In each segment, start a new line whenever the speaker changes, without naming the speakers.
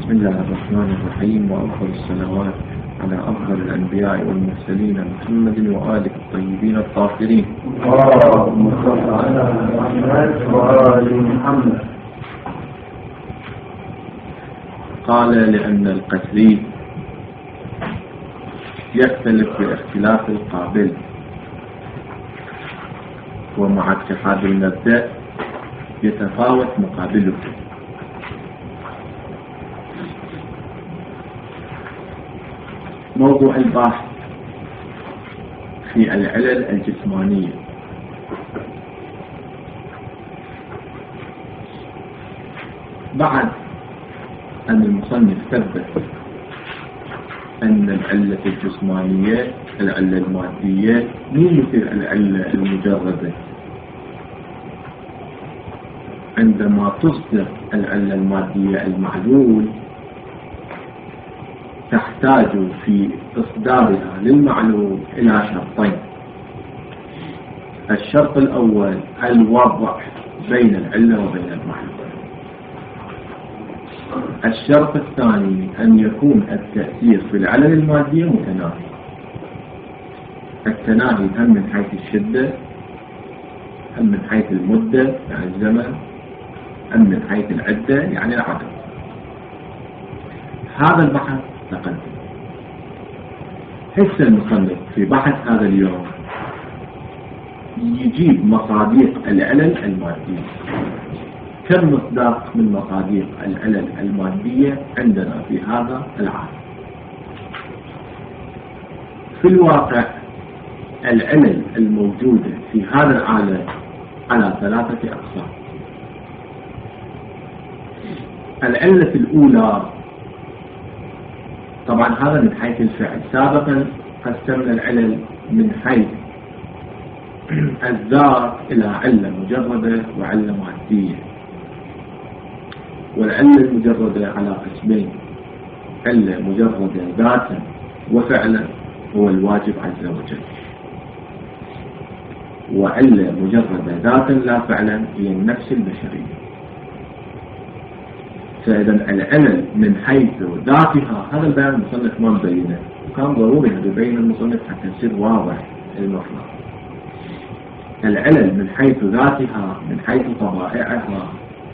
بسم الله الرحمن الرحيم، وأفضل الصلوات على أفضل الأنبياء والمرسلين محمد وآله الطيبين الطاهرين.
اللهم صل على محمد وآل محمد.
قال لأن القسري يختلف باختلاف القابل، ومع اتحاد المبدأ يتفاوت مقابله. موضوع البحث في العلل الجسمانية. بعد أن المصنف ثبت أن العلة الجسمانية العلة المادية مو مثل العلة المجردة، عندما تصدر العلة المادية المعلول تحتاج في إصدارها للمعلول إلى شرطين. الشرط الأول الوضع بين العلة وبين المعلول. الشرط الثاني أن يكون التأثير في العلل المادية متناهي. التناهي هم من حيث الشدة، هم من حيث المدة يعني الزمن، هم من حيث العدة يعني العدد. هذا البحث تقدم. هسه المصنف في بحث هذا اليوم يجيب مصادق العلل المادية. كم مصداق من مصادق العلل المادية عندنا في هذا العالم؟ في الواقع العلل الموجودة في هذا العالم على ثلاثة أقسام. العلة الأولى طبعا هذا من حيث الفعل. سابقا قسمنا العلل من حيث الذات إلى علة مجردة وعلة مادية. والعلة المجردة على قسمين: علة مجردة ذاتا وفعلا هو الواجب عز وجل، وعلة مجردة ذاتا لا فعلا هي النفس البشرية. فإذا العلل من حيث ذاتها هذا البيان المصنف ما مبينه، وكان ضروري أن يبين المصنف حتى يصير واضح المطلب. العلل من حيث ذاتها من حيث طبائعها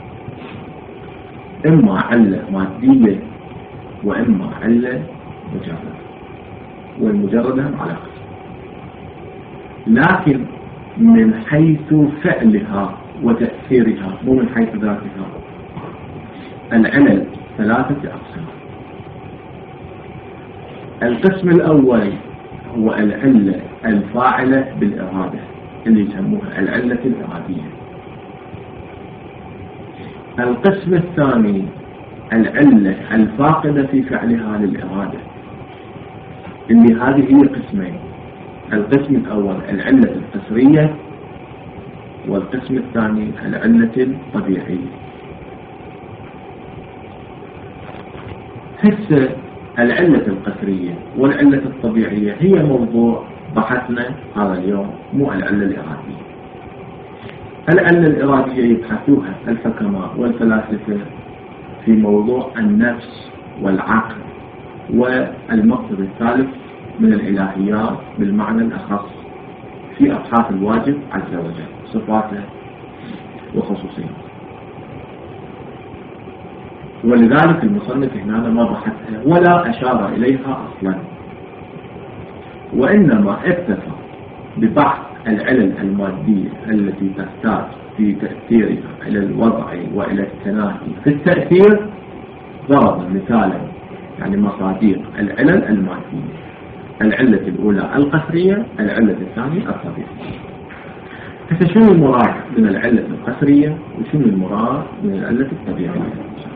إما علة مادية وإما علة مجردة، والمجردة على قسم. لكن من حيث فعلها وتأثيرها مو من حيث ذاتها. العلل ثلاثة أقسام. القسم الأول هو العلة الفاعلة بالإرادة اللي يسموها العلة الإرادية. القسم الثاني العلة الفاقدة في فعلها للإرادة، اللي هذه هي قسمين: القسم الأول العلة القسرية، والقسم الثاني العلة الطبيعية. هسه العلة القسرية والعلة الطبيعية هي موضوع بحثنا هذا اليوم، مو العلة الإرادية. العلة الإرادية يبحثوها الحكماء والفلاسفة في موضوع النفس والعقل والمقصد الثالث من الإلهيات بالمعنى الأخص في أبحاث الواجب عز وجل، صفاته وخصوصياته. ولذلك المصنف هنا ما بحثها ولا أشار إليها أصلا، وإنما اكتفى ببحث العلل المادية التي تحتاج في تأثيرها إلى الوضع وإلى التناهي في التأثير. ضرب مثالا يعني مصادق العلل المادية: العلة الأولى القسرية، العلة الثانية الطبيعية. شنو المراد من العلة القسرية وشنو المراد من العلة الطبيعية؟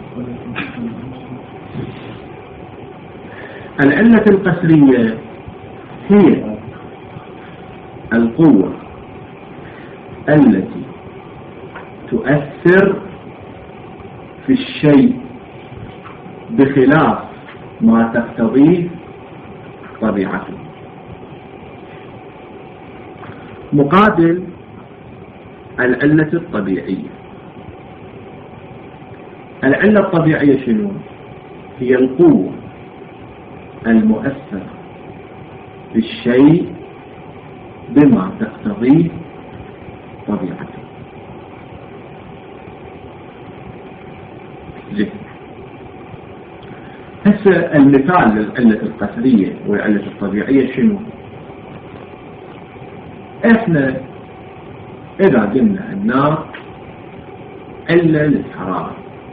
العلة القسرية هي القوة التي تؤثر في الشيء بخلاف ما تقتضيه طبيعته، مقابل العلة الطبيعية. العلة الطبيعية شنو؟ هي القوة المؤثرة في الشيء بما تقتضيه طبيعته. هسه المثال للعلة القسرية والعلة الطبيعية شنو؟ احنا اذا قلنا النار علة للحرارة،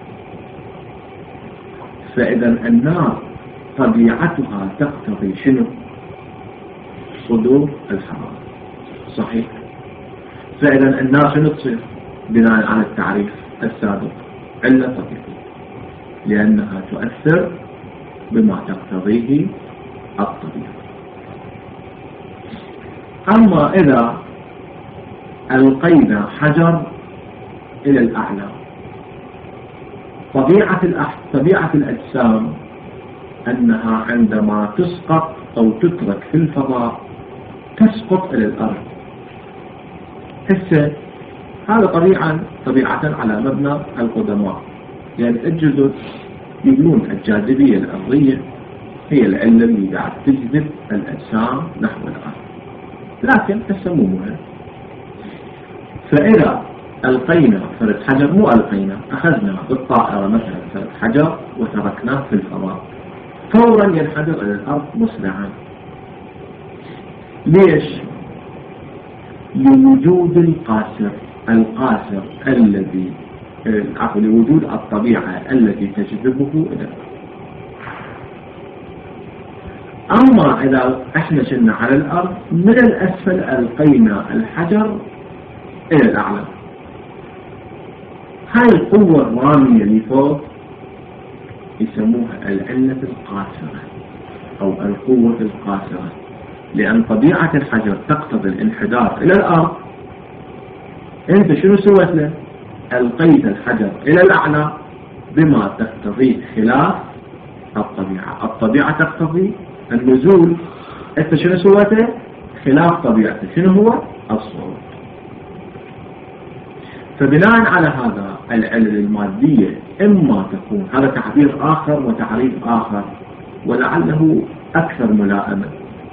فاذا النار طبيعتها تقتضي شنو؟ صدور الحرارة، صحيح؟ فاذا النار شنو تصير بناء على التعريف السابق؟ علة طبيعية، لانها تؤثر بما تقتضيه الطبيعة. أما إذا ألقينا حجر إلى الأعلى، طبيعة الأجسام أنها عندما تسقط أو تترك في الفضاء تسقط إلى الأرض. هسه هذا طبيعة على مبنى القدماء، يعني الجزر يقولون الجاذبية الأرضية هي العلة اللي قاعد تجذب الأجسام نحو الأرض، لكن تسموها. فإذا ألقينا فرد حجر، مو ألقينا، أخذنا بالطائرة مثلا فرد حجر وتركناه في الفضاء، فورا ينحدر إلى الأرض مسرعا. ليش؟ لوجود القاصر الذي لوجود الطبيعة التي تجذبه إلى الأرض. أما إذا احنا شلنا على الأرض من الأسفل ألقينا الحجر إلى الأعلى، هاي القوة الرامية لفوق يسموها العلة القاصرة أو القوة القاصرة، لأن طبيعة الحجر تقتضي الانحدار إلى الأرض. أنت شنو سويت له؟ ألقيت الحجر إلى الأعلى بما تقتضي خلاف الطبيعة تقتضي النزول، أنت شنو سويته؟ خلاف طبيعته. شنو هو؟ الصعود. فبناء على هذا العلل المادية إما تكون، هذا تعبير آخر وتعريف آخر ولعله أكثر ملائمة.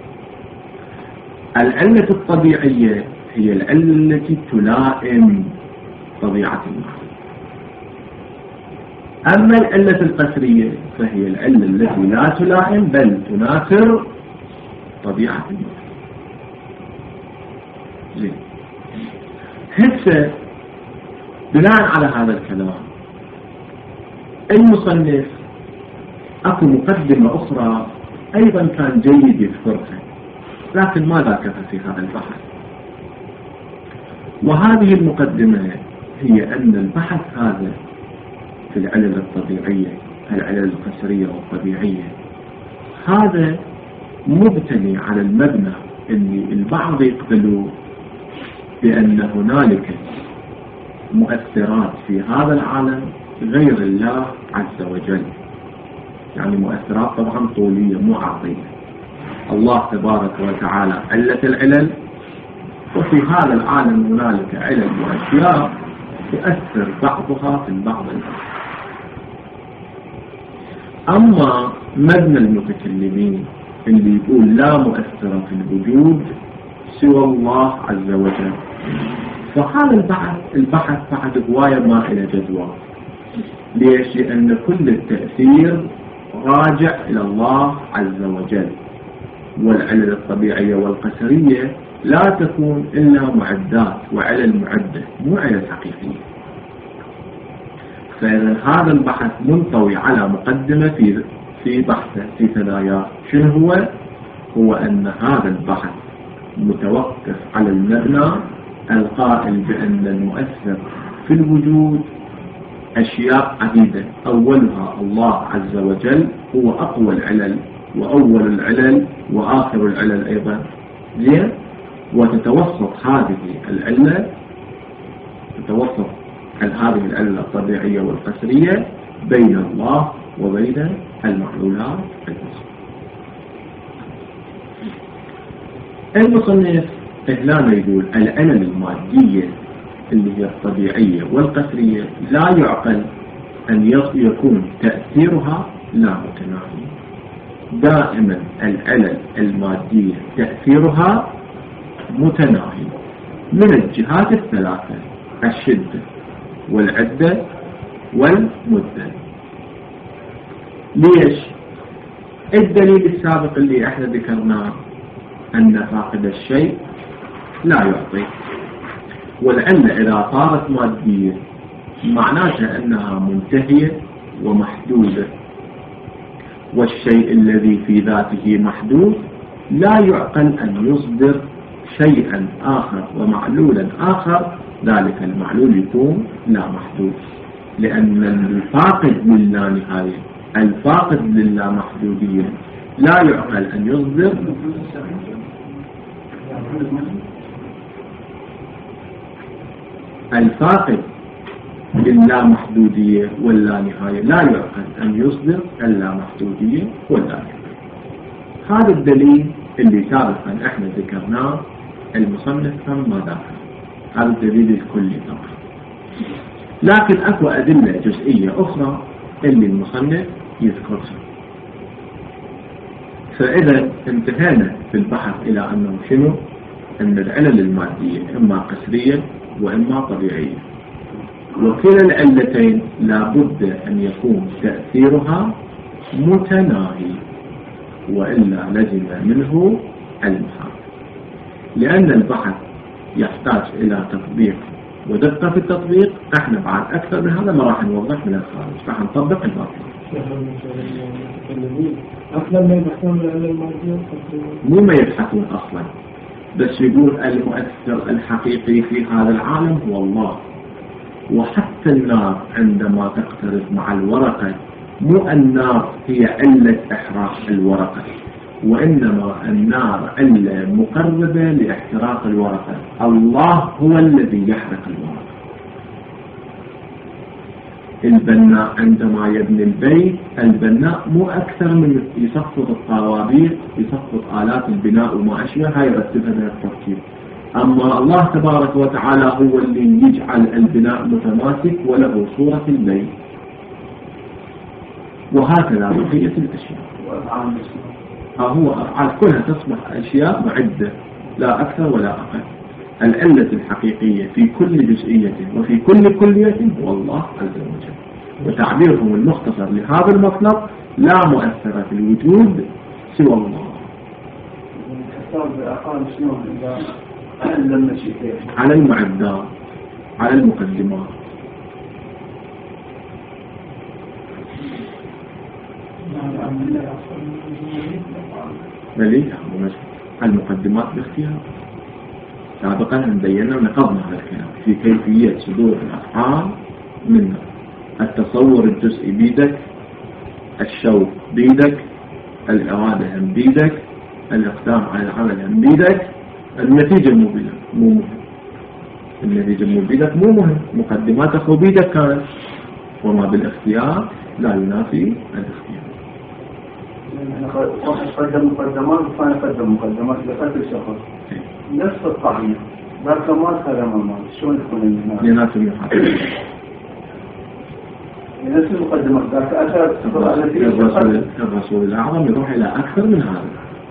العلة الطبيعية هي العلة التي تلائم طبيعة المعنى، أما العلة القسرية فهي العلة التي لا تلائم بل تناثر طبيعة المعنى. زين، هسه بناء على هذا الكلام المصنف أكو مقدمة أخرى أيضا كان جيد يذكرها، لكن ما ذكرها في هذا البحث. وهذه المقدمة هي أن البحث هذا في العلل الطبيعية، العلل القسرية والطبيعية، هذا مبتني على المبنى اللي البعض يقبلوا بأن هنالك مؤثرات في هذا العالم غير الله عز وجل، يعني مؤثرات طبعا طولية مو عرضية. الله تبارك وتعالى علة العلل، وفي هذا العالم هنالك علل وأشياء تؤثر بعضها في البعض الآخر. أما مبنى المتكلمين اللي يقول لا مؤثر في الوجود سوى الله عز وجل، فهذا البحث بعد هواية ما إلى جدوى. ليش؟ لأن كل التأثير راجع إلى الله عز وجل، والعلل الطبيعية والقسرية لا تكون إلا معدات وعلل معدة مو علل حقيقية. فإذا هذا البحث منطوي على مقدمة في بحثه في ثناياه. شنو هو أن هذا البحث متوقف على المبنى القائل بأن المؤثر في الوجود أشياء عديدة، أولها الله عز وجل هو أقوى العلل وأول العلل وآخر العلل أيضا. زين، وتتوسط هذه العلة، هذه العلة الطبيعية والقسرية بين الله وبين المعلولات الأخرى. المصنف هنا يقول العلل المادية اللي هي الطبيعية والقسرية لا يعقل أن يكون تأثيرها لا متناهي. دائما العلل المادية تأثيرها متناهي من الجهات الثلاثة: الشدة والعدة والمدة. ليش؟ الدليل السابق اللي احنا ذكرناه أن فاقد الشيء لا يعطي، والعلة إذا صارت مادية معناتها أنها منتهية ومحدودة، والشيء الذي في ذاته محدود لا يعقل أن يصدر شيئا آخر ومعلولا آخر ذلك المعلول يكون لا محدود، لأن الفاقد للا نهاية، الفاقد للا محدودية، لا يعقل أن يصدر الفاقد للا محدودية ولا نهاية، لا يعقل أن يصدر اللا محدودية ولا نهاية. هذا الدليل اللي سابقا احنا ذكرناه المصنف ما ذكر، هذا الدليل الكلي طبعا، لكن اكو أدلة جزئية أخرى اللي المصنف يذكرها. فإذا انتهينا في البحث إلى أنه شنو؟ أن العلل المادية إما قسرية وإما طبيعية، وكلا العلتين لابد أن يكون تأثيرها متناهي، وإلا لزم منه المحال، لأن البحث يحتاج إلى تطبيق ودقة في التطبيق. احنا بعد أكثر من هذا ما راح نوضح من الخارج، راح نطبق الباطل.
أصلا ما يبحثون عن المادية،
مو ما يبحثون أصلا، بس يقول المؤثر الحقيقي في هذا العالم هو الله. وحتى النار عندما تقترب مع الورقة، مو النار هي علة إحراق الورقة، وإنما النار علة مقربة لاحتراق الورقة. الله هو الذي يحرق الورقة. البناء عندما يبني البيت، البناء مو أكثر من يصفط الطوابير، يصفط آلات البناء وما أشبه، هاي يرتبها من التركيب. أما الله تبارك وتعالى هو اللي يجعل البناء متماسك وله صورة البيت، وهكذا بقية الأشياء. هو أفعال كلها تصبح أشياء معدة لا أكثر ولا أقل. العلة الحقيقية في كل جزئية وفي كل كلية هو الله عز وجل، وتعبيرهم المختصر لهذا المطلب: لا مؤثر في الوجود سوى الله. على المعدات، على المقدمات. بلي المقدمات باختيار. سابقا بينا ونقضنا هذا الكلام في كيفية صدور الأفعال منه. التصور الجزئي بيدك، الشوق بيدك، الإرادة هم بيدك، الإقدام على العمل هم بيدك. النتيجة مو مهم، النتيجة مو بيدك مو مهم، مقدماتك بيدك كانت، وما بالاختيار لا ينافي الاختيار.
قدم مقدمات وثاني قدم مقدمات لقتل شخص نفس الطعمية، ذاك ما كلام المال، شلون تكون الناس؟
ينافي المحاكمة.
نفس المقدمات ذاك أثر
الرسول الأعظم يروح إلى أكثر من هذا.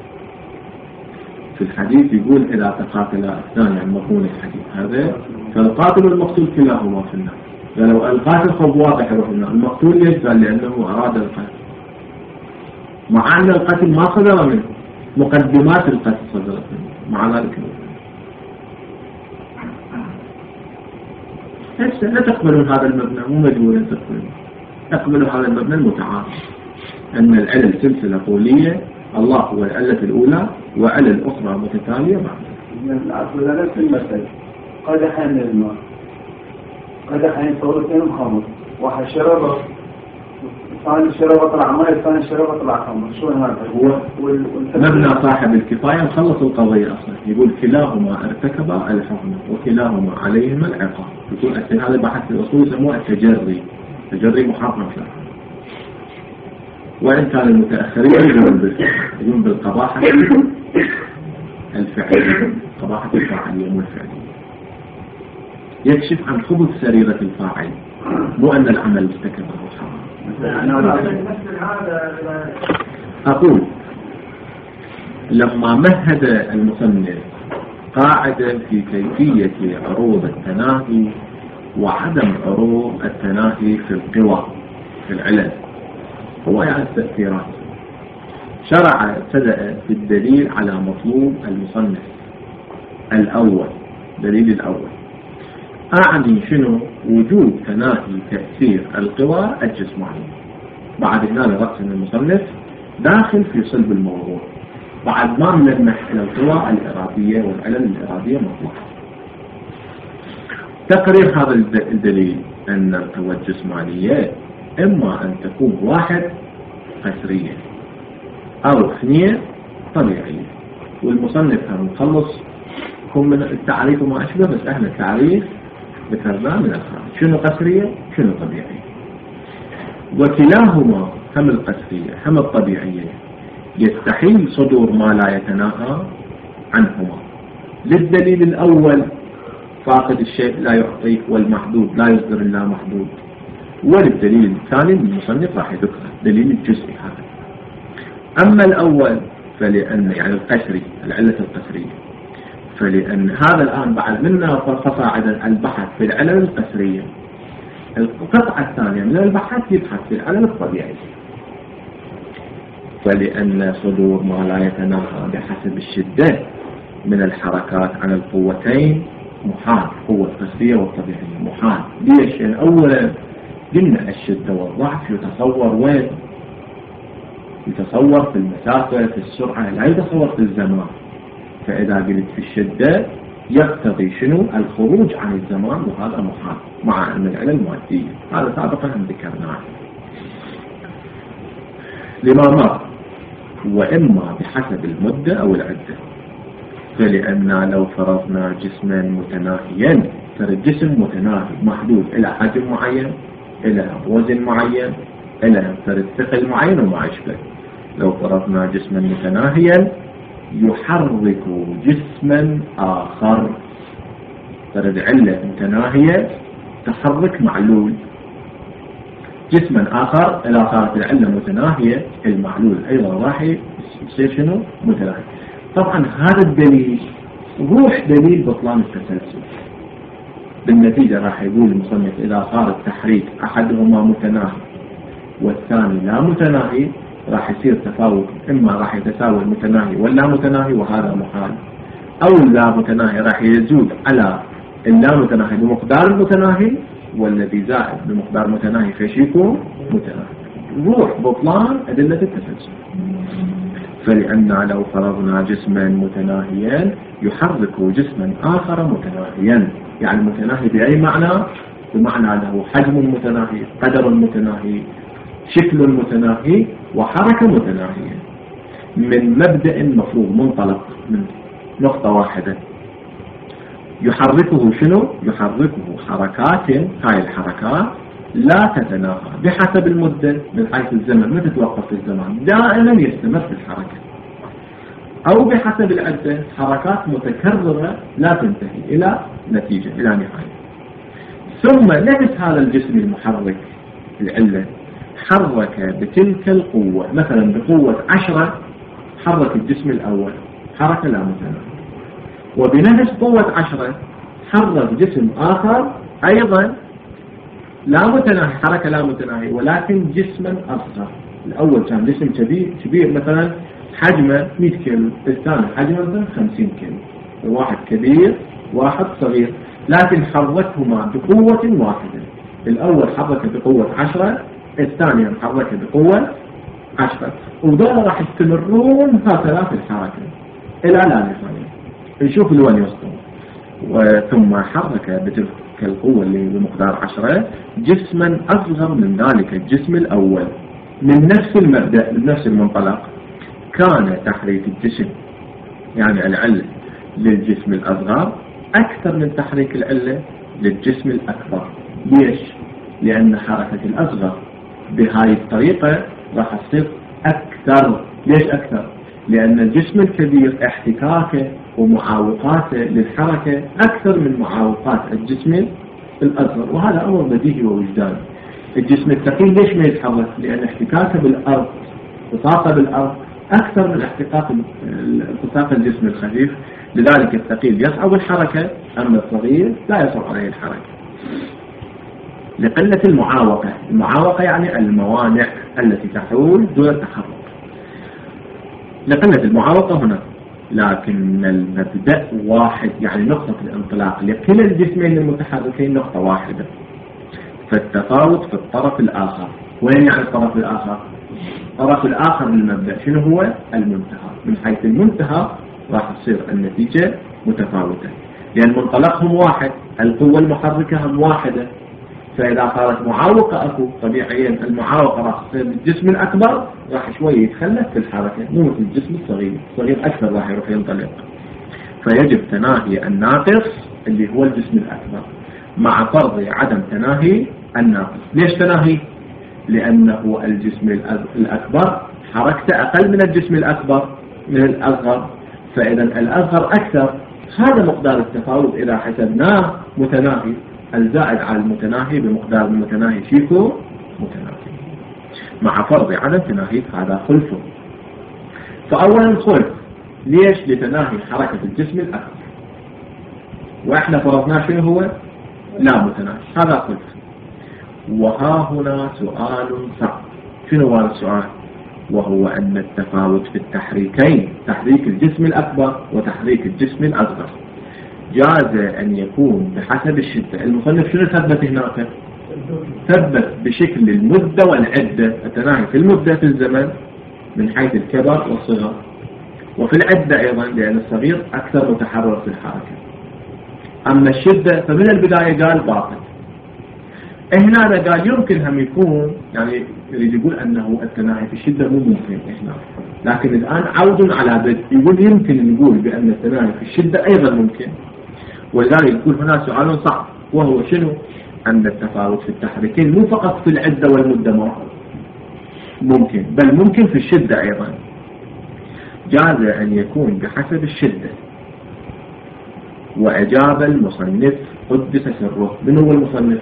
في الحديث يقول: إذا تقاتل اثنان، يعني مضمون الحديث هذا، فالقاتل والمقتول كلاهما في النار. فلو القاتل خب واضح يروح النار، المقتول ليش؟ قال لأنه أراد القتل، مع أن القتل ما صدر منه، مقدمات القتل صدرت منه، مع ذلك لا تقبلون هذا المبنى، مو مجبورين تقبلون، تقبلوا هذا المبنى المتعارف أن العلل سلسلة طولية، الله هو العلة الأولى وعلل أخرى متتالية بعدها.
أقول نفس المثل: قدح من الماء، قدح صورتين خمر، واحد شربه، الثاني شربه طلع ماء، الثاني شربه طلع خمر. شو هذا؟
هو مبنى صاحب الكفاية مخلص القضية أصلا، يقول: كلاهما ارتكب الحكم وكلاهما عليهما العقاب. يقول هذا بحث الأصول يسموه التجري، تجري محرم شرعا. وإن كان المتأخرين يقولون بالقباحة الفعلية، قباحة الفاعلية مو الفعلية، يكشف عن خبث سريرة الفاعل، مو أن العمل ارتكبه حرام.
مثل هذا
أقول لما مهد المصنف قاعدة في كيفية عروض التناهي وعدم عروض التناهي في القوى في العلل هو يعني التأثيرات، شرع ابتدأ بالدليل على مطلوب المصنف الأول. دليل الأول أعني شنو؟ وجود تناهي تأثير القوى الجسمانية. بعد هنا رأس المصنف داخل في صلب الموضوع بعد ما نلمح إلى القوى الإرادية والعلل الإرادية مطلقة. تقرير هذا الدليل أن القوى الجسمانية إما أن تكون واحد قسرية أو اثنين طبيعية. والمصنف هم مخلص هم من التعريف وما أشبه، بس احنا التعريف ذكرناه من الخارج شنو قسرية شنو طبيعية. وكلاهما هم القسرية هم الطبيعية يستحيل صدور ما لا يتناهى عنهما. للدليل الأول فاقد الشيء لا يعطيه والمحدود لا يصدر إلا محدود. وللدليل الثاني المصنف راح يذكره دليل الجزئي هذا. أما الأول فلأن يعني القسري العلة القسرية، فلأن هذا الآن بعد منا فصاعد البحث في العلل القسرية. القطعة الثانية من البحث يبحث في العلل الطبيعي. فلأن صدور ما لا يتناهى بحسب الشدة من الحركات عن القوتين محال، قوة القسرية والطبيعية محال. ليش؟ يعني أولا قلنا الشدة والضعف يتصور وين؟ يتصور في المسافة في السرعة، لا يتصور في الزمان. فإذا قلت في الشدة يقتضي شنو؟ الخروج عن الزمان، وهذا محال مع أن العلل المادية. هذا سابقا هم ذكرناه. لما مر وإما بحسب المدة أو العدة. فلأن لو فرضنا جسما متناهيا، ترى الجسم متناهي محدود إلى حجم معين إلى وزن معين إلى ثقل معين وما أشبه. لو فرضنا جسما متناهيا يحرك جسما آخر، ترى العلة متناهية تحرك معلول جسما آخر. إذا صارت العلة متناهية المعلول أيضا راح يصير شنو؟ متناهي. طبعا هذا الدليل روح دليل بطلان التسلسل. بالنتيجة راح يقول المصنف إذا صار التحريك أحدهما متناهي والثاني لا متناهي راح يصير تفاوت، إما راح يتساوي المتناهي واللا متناهي وهذا محال، أو اللا متناهي راح يزود على اللا متناهي بمقدار المتناهي والذي زائد بمقدار متناهي فيش يكون متناهي. روح بطلان أدلة التسلسل. فلأن لو فرضنا جسما متناهيا يحرك جسما آخر متناهيا، يعني متناهي بأي معنى؟ بمعنى له حجم متناهي قدر متناهي شكل متناهي وحركة متناهية من مبدأ مفروض منطلق من نقطة واحدة. يحركه شنو؟ يحركه حركات، هاي الحركات لا تتناهى بحسب المدة من حيث الزمن، ما تتوقف في الزمان، دائما يستمر في الحركة. أو بحسب العدة حركات متكررة لا تنتهي إلى نتيجة إلى نهاية. ثم نفس هذا الجسم المحرك العلة حرك بتلك القوة، مثلا بقوة 10 حرك الجسم الأول حركة لا متناهية، وبنفس قوة 10 حرك جسم آخر أيضا لا متناهي حركة لا متناهية ولكن جسما أصغر. الأول كان جسم كبير مثلا حجمه 100 كيلو، الثاني حجمه مثلا 50 كيلو، واحد كبير واحد صغير، لكن حركهما بقوة واحدة. الأول حركه بقوة 10 الثاني حركه بقوة 10، وذولا راح يستمرون هكذا في الحركة إلى لا نهاية. نشوف لوين يوصلون. ثم حرك بتلك القوة اللي بمقدار 10 جسما أصغر من ذلك الجسم الأول من نفس المبدأ من نفس المنطلق. كان تحريك الجسم يعني العلة للجسم الأصغر أكثر من تحريك العلة للجسم الأكبر. ليش؟ لأن حركة الأصغر بهاي الطريقة راح تصير أكثر. ليش أكثر؟ لأن الجسم الكبير احتكاكه ومعاوقاته للحركة أكثر من معاوقات الجسم الأصغر، وهذا أمر بديهي ووجداني. الجسم الثقيل ليش ما يتحرك؟ لأن احتكاكه بالأرض التصاق بالأرض أكثر من التصاق الجسم الخفيف، لذلك الثقيل يصعب الحركة أما الصغير لا يصعب عليه الحركة. لقلة المعاوقة، المعاوقة يعني الموانع التي تحول دون التحرك، لقلة المعاوقة هنا، لكن المبدأ واحد، يعني نقطة الانطلاق لكلا الجسمين المتحركين نقطة واحدة، فالتفاوت في الطرف الآخر. وين يعني الطرف الآخر؟ الطرف الآخر للمبدأ شنو هو؟ المنتهى. من حيث المنتهى راح تصير النتيجة متفاوتة، لأن منطلقهم واحد، القوة المحركة هم واحدة، فإذا صارت معاوقة أكو طبيعيا المعاوقة راح تصير الجسم الأكبر راح شوية يتخلف في الحركة، مو مثل الجسم الصغير، الصغير أكثر راح يروح ينطلق. فيجب تناهي الناقص اللي هو الجسم الأكبر مع فرض عدم تناهي الناقص. ليش تناهي؟ لأنه الجسم الأكبر حركته أقل من الجسم الأكبر من الأصغر، فإذا الأصغر أكثر. هذا مقدار التفاوت إذا حسبناه متناهي، الزائد على المتناهي بمقدار المتناهي شيكو متناهي، مع فرض عدم تناهي هذا خلفه. فأولا خلف، ليش؟ لتناهي حركة الجسم الأكبر، وإحنا فرضنا شنو هو؟ لا متناهي، هذا خلف. وها هنا سؤال صعب. شنو هو السؤال؟ وهو أن التفاوت في التحريكين، تحريك الجسم الأكبر وتحريك الجسم الأصغر، جاز أن يكون بحسب الشدة. المصنف شنو ثبت هناك؟ ثبت بشكل المدة والعدة، التناهي في المدة في الزمن من حيث الكبر والصغر، وفي العدة أيضا لأن الصغير أكثر متحرر في الحركة. أما الشدة فمن البداية قال باطل. هنا قال يمكن هم يكون، يعني يريد يقول أنه التناهي في الشدة مو ممكن هنا، لكن الآن عود على بدء يقول يمكن نقول بأن التناهي في الشدة أيضا ممكن. ولذلك يقول هنا سؤال صعب، وهو شنو؟ أن التفاوت في التحريكين مو فقط في العدة والمدة ممكن، بل ممكن في الشدة أيضا. جاز أن يكون بحسب الشدة. وأجاب المصنف قدس سره. من هو المصنف؟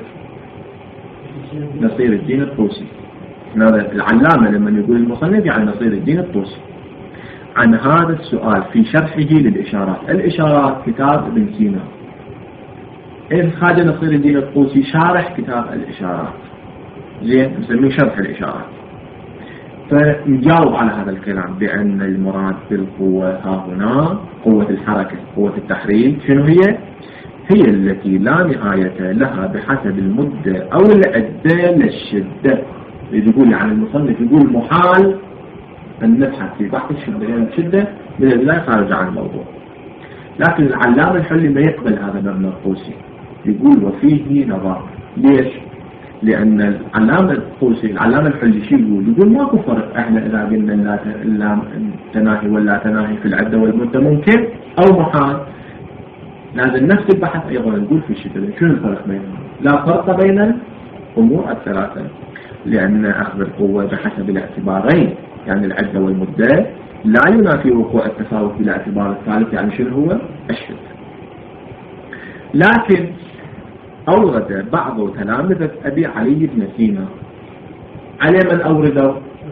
نصير الدين الطوسي. هذا العلامة لما يقول المصنف يعني نصير الدين الطوسي عن هذا السؤال في شرحه للإشارات. الإشارات كتاب ابن سينا، خادم نصير الدين الطوسي شارح كتاب الإشارات، زين نسميه شرح الإشارات. فنجاوب على هذا الكلام بأن المراد بالقوة ها هنا قوة الحركة، قوة التحريك. شنو هي؟ هي التي لا نهاية لها بحسب المدة أو العدة للشدة. يقول عن المصنف يقول محال أن نبحث في بحث الشدة، لأن الشدة من البداية خارج عن الموضوع. لكن العلامة الحلي ما يقبل هذا مبنى الطوسي، يقول وفيه نظر. ليش؟ لأن العلامة الطوسي العلامة الحلي شو يقول ماكو فرق. احنا إذا قلنا لا تناهي ولا تناهي في العدة والمدة ممكن أو محال، لازم نفس البحث أيضا نقول في الشدة. شنو الفرق بينهم؟ لا فرق بين الأمور الثلاثة، لأن أخذ القوة بحسب الاعتبارين يعني العدة والمدة لا ينافي وقوع التفاوت بالاعتبار الثالث يعني شنو هو؟ الشدة. لكن أورد بعض تلامذة أبي علي بن سينا على من أوردوا؟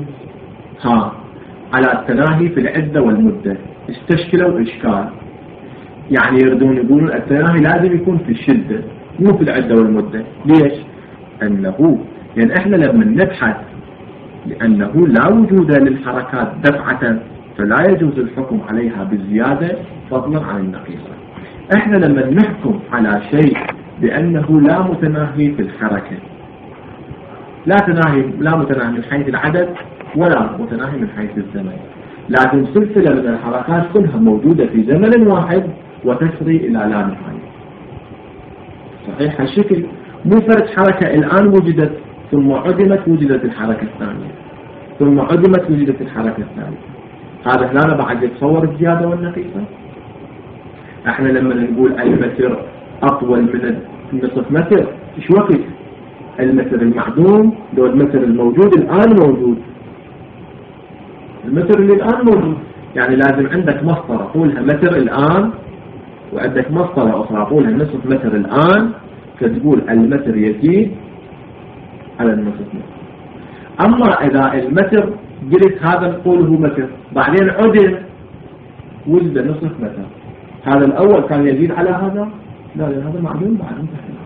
على التناهي في العدة والمدة. استشكلوا إشكال، يعني يردون يقولون التناهي لازم يكون في الشدة مو في العدة والمدة. ليش؟ لأن احنا لما نبحث لأنه لا وجود للحركات دفعة فلا يجوز الحكم عليها بالزيادة فضلا عن النقيصة. احنا لما نحكم على شيء بأنه لا متناهي في الحركة، لا متناهي من حيث العدد ولا متناهي من حيث الزمن، لكن سلسلة من الحركات كلها موجودة في زمن واحد وتسري إلى لا نهاية. صحيح هالشكل، مو فرد حركة الآن وجدت ثم عدمت وجدت الحركة الثانية ثم عدمت وجدت الحركة الثانية. هذا هنا بعد يتصور الزيادة والنقيصة. احنا لما نقول المتر أطول من النصف متر، ايش وقت؟ المتر المعدوم لو المتر الموجود الآن موجود، المتر اللي الآن موجود، يعني لازم عندك مسطرة طولها متر الآن وعندك مسطرة أخرى طولها نصف متر الآن، فتقول المتر يزيد على النصف متر. أما إذا المتر قلت هذا نقوله متر، بعدين عدل وجد نصف متر، هذا الأول كان يزيد على هذا؟ لا، هذا معلوم بعد انتهى.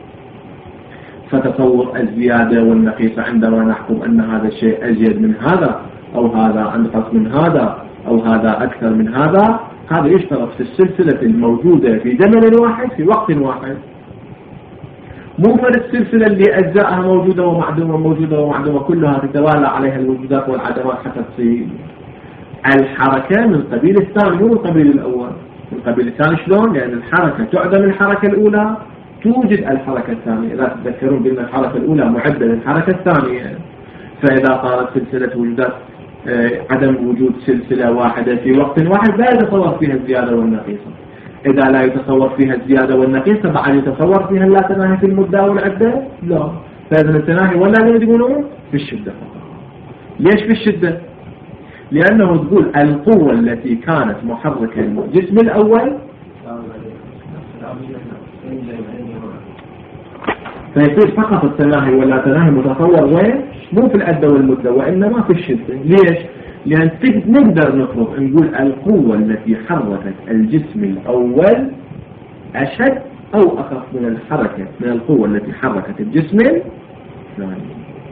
فتصور الزيادة والنقيصة عندما نحكم أن هذا الشيء أزيد من هذا أو هذا أنقص من هذا أو هذا أكثر من هذا، هذا يشترط في السلسلة الموجودة في زمن واحد في وقت واحد، مو في السلسلة اللي أجزاءها موجودة ومعدومة موجودة ومعدومة كلها تتوالى عليها الوجودات والعدمات حتى تصير الحركة من قبيل الثاني مو من قبيل الأول. من قبيل الثاني شلون؟ لأن الحركة تعدم الحركة الأولى توجد الحركة الثانية. إذا تذكرون بأن الحركة الأولى معدة للحركة الثانية، فإذا صارت سلسلة وجودات عدم وجود سلسلة واحدة في وقت واحد لا يتصور فيها الزيادة والنقيصة. إذا لا يتصور فيها الزيادة والنقيصة بعد يتصور فيها لا تناهي في المدة والعدة؟ لا. فإذا التناهي ولا يقولون في الشدة فقط. ليش في الشدة؟ لأنه تقول القوة التي كانت محركة للجسم الأول فيصير فقط التناهي ولا تناهي متصور وين؟ مو في العدة والمدة وإنما في الشدة. ليش؟ لأن نقدر نفرض نقول القوة التي حركت الجسم الأول أشد أو أخف من القوة التي حركت الجسم الثاني.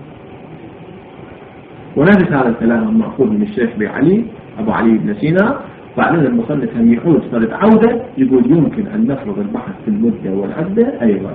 ونفس هذا الكلام مأخوذ من الشيخ أبو علي بن سينا. بعدين المصنف هم يعود فرد عودة يقول يمكن أن نفرض البحث في المدة والعدة أيضا.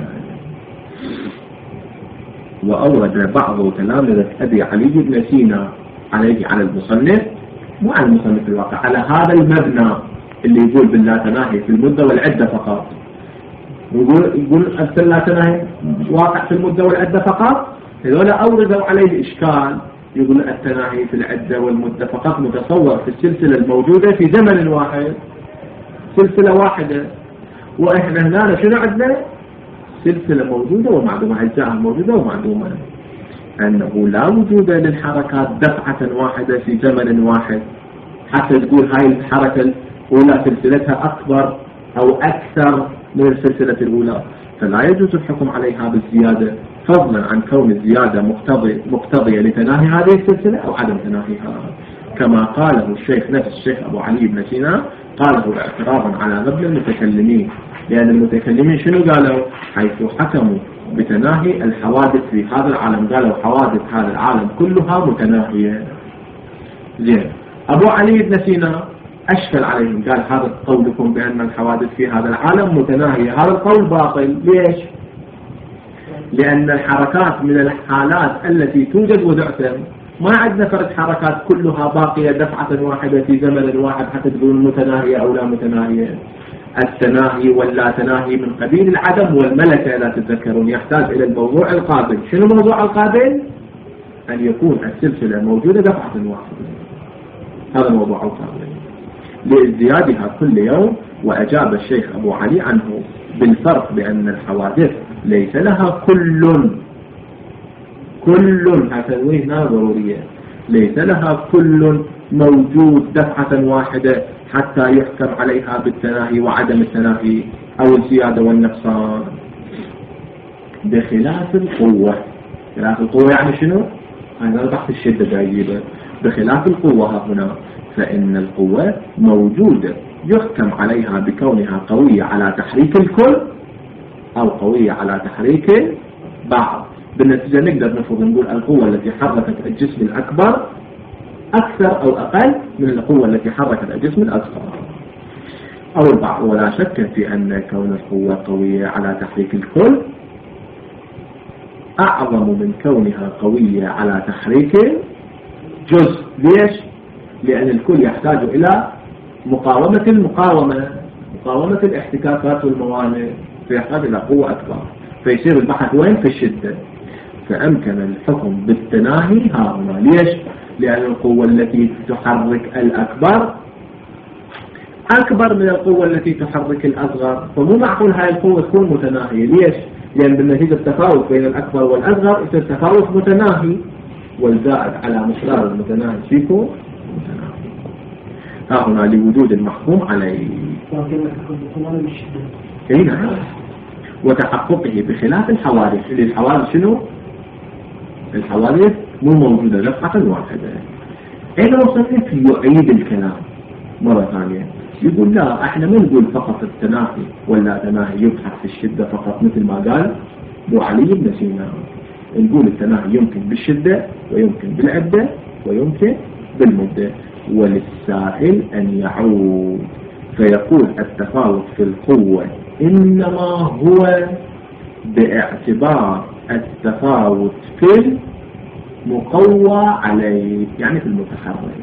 وأورد بعض تلامذة أبي علي بن سينا على المصنف، مو على المصنف الواقع، على هذا المبنى اللي يقول باللا تناهي في المدة والعدة فقط. يقول لا تناهي واقع في المدة والعدة فقط. هذول أوردوا عليه إشكال، يقول التناهي في العدة والمدة فقط متصور في السلسلة الموجودة في زمن واحد، سلسلة واحدة. وإحنا هنا شنو عندنا؟ سلسلة موجودة ومعدومة، أجزاء موجودة ومعدومة. أنه لا وجود للحركات دفعة واحدة في زمن واحد حتى تقول هاي الحركة الأولى سلسلتها أكبر أو أكثر من السلسلة الأولى، فلا يجوز الحكم عليها بالزيادة، فضلا عن كون الزيادة مقتضية لتناهي هذه السلسلة أو عدم تناهيها، كما قاله الشيخ نفس الشيخ أبو علي بن سينا، قاله اعتراضا على مبنى المتكلمين. لأن المتكلمين شنو قالوا؟ حيث حكموا بتناهي الحوادث في هذا العالم، قالوا حوادث هذا العالم كلها متناهية. زين، أبو علي بن سينا أشكل عليهم، قال هذا قولكم بأن الحوادث في هذا العالم متناهية هذا القول باطل. ليش؟ لأن الحركات من الحالات التي توجد وتعتم، ما عندنا فرد حركات كلها باقية دفعة واحدة في زمن واحد حتى تقول متناهية أو لا متناهية. التناهي واللا تناهي من قبيل العدم والملكة، لا تتذكرون، يحتاج إلى الموضوع القابل. شنو الموضوع القابل؟ أن يكون السلسلة موجودة دفعة واحدة، هذا موضوع القابل لازديادها كل يوم. وأجاب الشيخ أبو علي عنه بالفرق بأن الحوادث ليس لها كل هتنويه هنا ضرورية، ليس لها كل موجود دفعة واحدة حتى يحكم عليها بالتناهي وعدم التناهي أو الزيادة والنقصان. بخلاف القوة، خلاف القوة يعني شنو؟ أنا بحث الشدة جايبة. بخلاف القوة هنا فإن القوة موجودة يحكم عليها بكونها قوية على تحريك الكل أو قوية على تحريك بعض. بالنتيجة نقدر نفرض نقول القوة التي حركت الجسم الأكبر أكثر أو أقل من القوة التي حركت الجسم الأصغر أو البعض. ولا شك في أن كون القوة قوية على تحريك الكل أعظم من كونها قوية على تحريك جزء. ليش؟ لأن الكل يحتاج إلى مقاومة الاحتكاكات والموانع، فيحتاج إلى قوة أكبر، فيصير البحث وين؟ في الشدة. فأمكن الحكم بالتناهي هنا. ليش؟ لأن القوة التي تحرك الأكبر أكبر من القوة التي تحرك الأصغر، فمو معقول هاي القوة تكون متناهية. ليش؟ لأن بالنتيجة التفاوت بين الأكبر والأصغر يصير تفاوت متناهي، والزائد على مقدار المتناهي فيكم متناهي. هنا لوجود المحكوم عليه نعم، وتحققه بخلاف الحوادث. الحوادث شنو؟ الحوادث مو موجودة دفعة واحدة. هنا مصنف يعيد الكلام مرة ثانية، يقول لا احنا ما نقول فقط التناهي ولا تناهي يبحث في الشدة فقط مثل ما قال أبو علي بن سينا، نقول التناهي يمكن بالشدة ويمكن بالعدة ويمكن بالمدة، وللسائل أن يعود فيقول التفاوت في القوة إنما هو باعتبار التفاوت في المقوى عليه، يعني في المتحرك،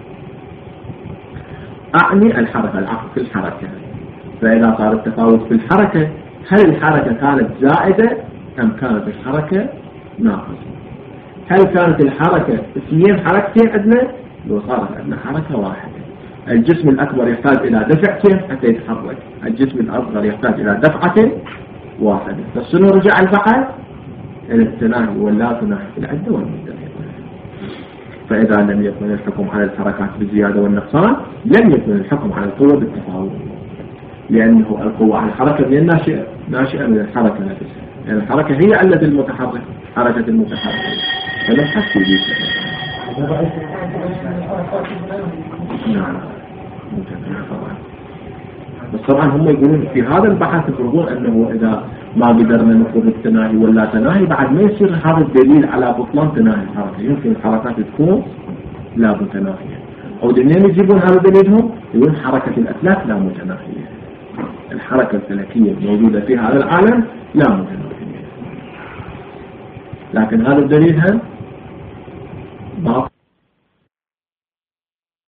أعني الحركة، العقل في الحركة. فإذا صار التفاوت في الحركة، هل الحركة كانت زائدة أم كانت الحركة ناقصة؟ هل كانت الحركة 2 حركتين عندنا؟ لو صارت عندنا حركة واحدة. الجسم الأكبر يحتاج إلى دفعتين حتى يتحرك، الجسم الأصغر يحتاج إلى دفعة واحدة. فالسنة رجع البحث إلى التناهي ولا تناهي في العدة والمدة. فإذا لم يكن الحكم على الحركات بالزيادة والنقصان لم يكن الحكم على القوة بالتفاوت، لأنه القوة على الحركة من الناشئة، ناشئة من الحركة نفسها، يعني الحركة هي التي المتحرك، حركة المتحرك، فنبحث في ذلك. نعم طبعا. بس طبعا هم يقولون في هذا البحث يفرضون أنه إذا ما قدرنا نفرض التناهي ولا تناهي بعد ما يصير هذا الدليل على بطلان تناهي الحركة، يمكن الحركات تكون لا متناهية، أو منين يجيبون هذا دليلهم؟ يقولون حركة الأفلاك لا متناهية، الحركة الفلكية الموجودة في هذا العالم لا متناهية، لكن هذا الدليل هم